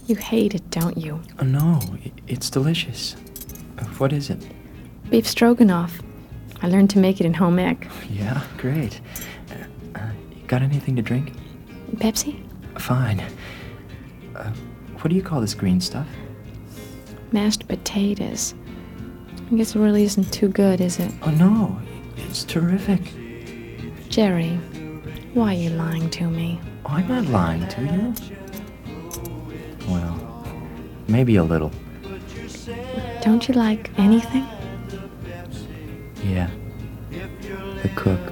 You hate it, don't you? Oh, no, it's delicious. What is it? Beef stroganoff. I learned to make it in home ec. Yeah, great. You got anything to drink? Pepsi? Fine. What do you call this green stuff? Mashed potatoes. I guess it really isn't too good, is it? Oh, no, it's terrific. Jerry, why are you lying to me? Oh, I'm not lying to you. Well, maybe a little. Don't you like anything? Yeah. The cook.